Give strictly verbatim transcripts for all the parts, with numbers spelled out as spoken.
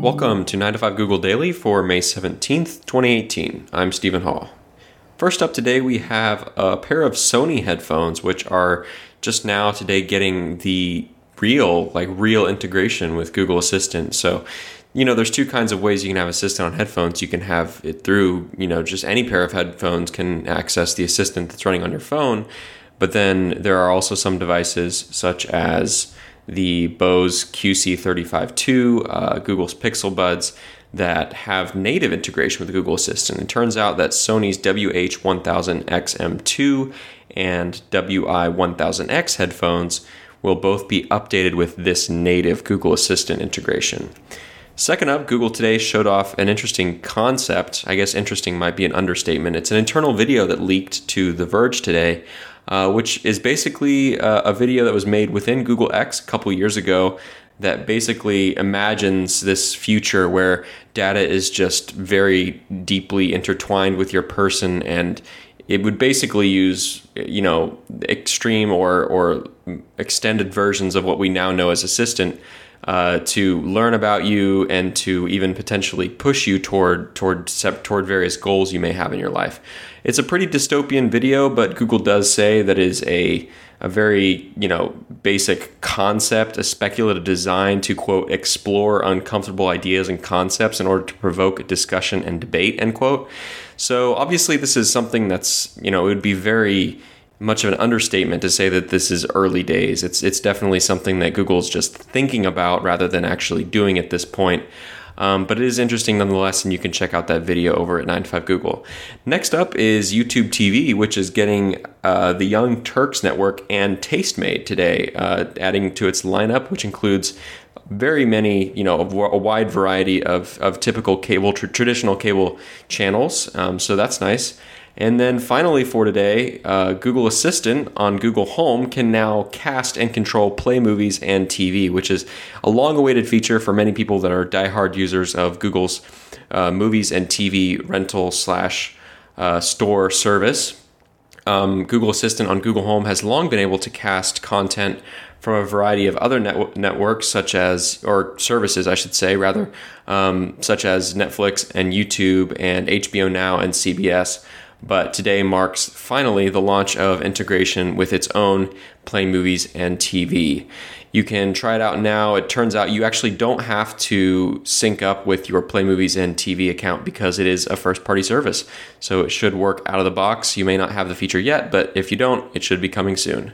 Welcome to nine to five Google Daily for May seventeenth, twenty eighteen. I'm Stephen Hall. First up today, we have a pair of Sony headphones, which are just now today getting the real, like real integration with Google Assistant. So, you know, there's two kinds of ways you can have Assistant on headphones. You can have it through, you know, just any pair of headphones can access the Assistant that's running on your phone. But then there are also some devices such as the Bose Q C thirty-five two, uh, Google's Pixel Buds, that have native integration with Google Assistant. It turns out that Sony's W H one thousand X M two and W I one thousand X headphones will both be updated with this native Google Assistant integration. Second up, Google today showed off an interesting concept. I guess interesting might be an understatement. It's an internal video that leaked to The Verge today, uh, which is basically uh, a video that was made within Google X a couple years ago that basically imagines this future where data is just very deeply intertwined with your person, and it would basically use, you know, extreme or or extended versions of what we now know as Assistant uh, to learn about you and to even potentially push you toward toward toward various goals you may have in your life. It's a pretty dystopian video, but Google does say that it is a a very, you know, basic concept, a speculative design to, quote, explore uncomfortable ideas and concepts in order to provoke discussion and debate, end quote. So obviously this is something that's, you know, it would be very much of an understatement to say that this is early days. It's it's definitely something that Google's just thinking about rather than actually doing at this point. Um, but it is interesting nonetheless, and you can check out that video over at nine to five Google. Next up is YouTube T V, which is getting uh, the Young Turks Network and Tastemade today, uh, adding to its lineup, which includes very many, you know, a, a wide variety of, of typical cable, tr- traditional cable channels. Um, so that's nice. And then finally for today, uh, Google Assistant on Google Home can now cast and control Play Movies and T V, which is a long-awaited feature for many people that are diehard users of Google's uh, movies and T V rental slash uh, store service. Um, Google Assistant on Google Home has long been able to cast content from a variety of other net- networks, such as, or services, I should say, rather, um, such as Netflix and YouTube and H B O Now and C B S. But today marks finally the launch of integration with its own Play Movies and T V. You can try it out now. It turns out you actually don't have to sync up with your Play Movies and T V account because it is a first-party service. So it should work out of the box. You may not have the feature yet, but if you don't, it should be coming soon.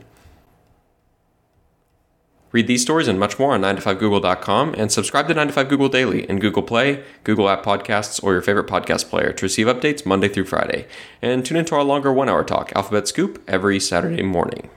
Read these stories and much more on nine to five google dot com and subscribe to nine to five Google Daily in Google Play, Google App Podcasts, or your favorite podcast player to receive updates Monday through Friday. And tune into our longer one-hour talk, Alphabet Scoop, every Saturday morning.